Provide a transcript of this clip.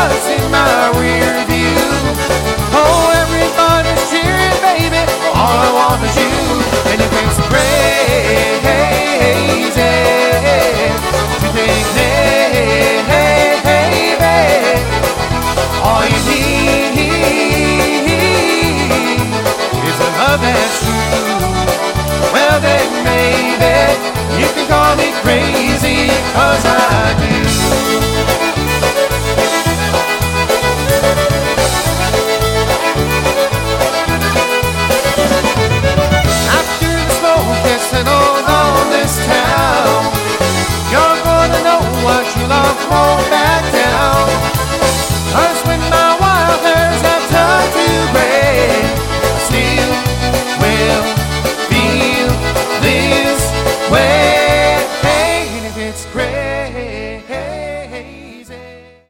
what's in my rear view. Oh, everybody's cheering, baby. All I want is you. And if it's great.